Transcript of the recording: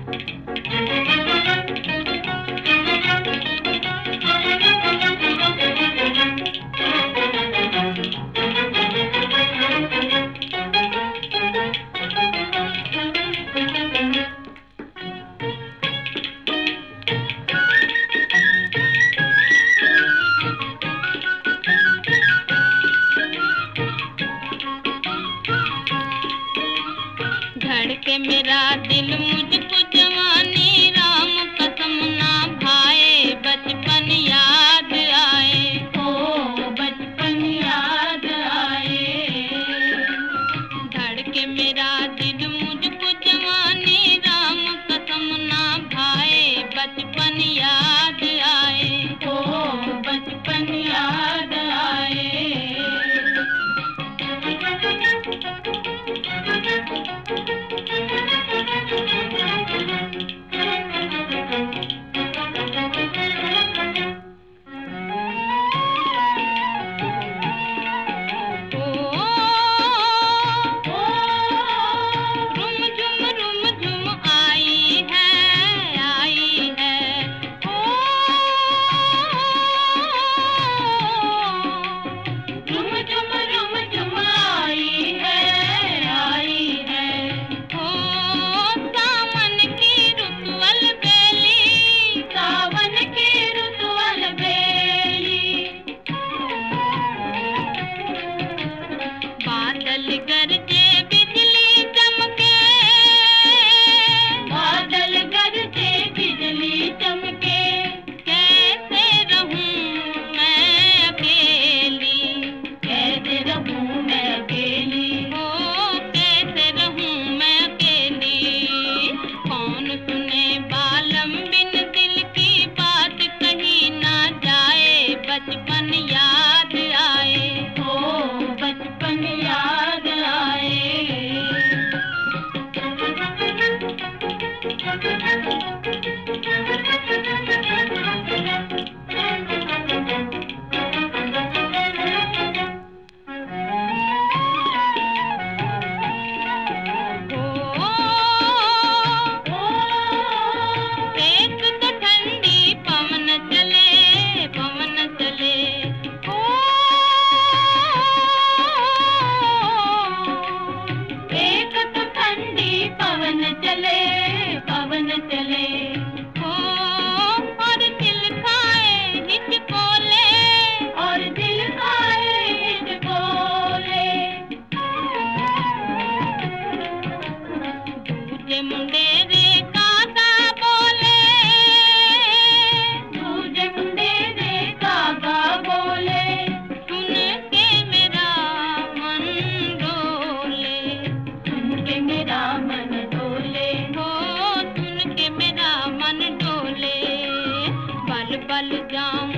धड़के मेरा दिल मुझको जवानी, राम कसम ना भाए, बचपन याद आए, ओ बचपन याद आए। धड़के मेरा दिल मुझको जवानी, राम कसम ना भाए, बचपन याद आए, ओ बचपन याद आए। बादल गरजे बिजली चमके, बादल गरजे बिजली चमके, कैसे रहूं मैं अकेली, कैसे रहूं मैं अकेली, हो कैसे रहूं मैं अकेली। कौन सुने बालम बिन दिल की बात, कही ना जाए बचपन याद आए, हो बचपन याद आए। एक तो ठंडी पवन चले, पवन चले, ओ एक तो ठंडी पवन चले, पवन चले, ओ और दिल खाए हिचकोले, और दिल खाए हिचकोले। दूजे मुंडेरे कागा बोले, दूजे मुंडेरे कागा बोले, सुन के मेरा मन डोले, सुन के मेरा मन डोले, हो सुन के मेरा मन डोले। बल बल जाऊं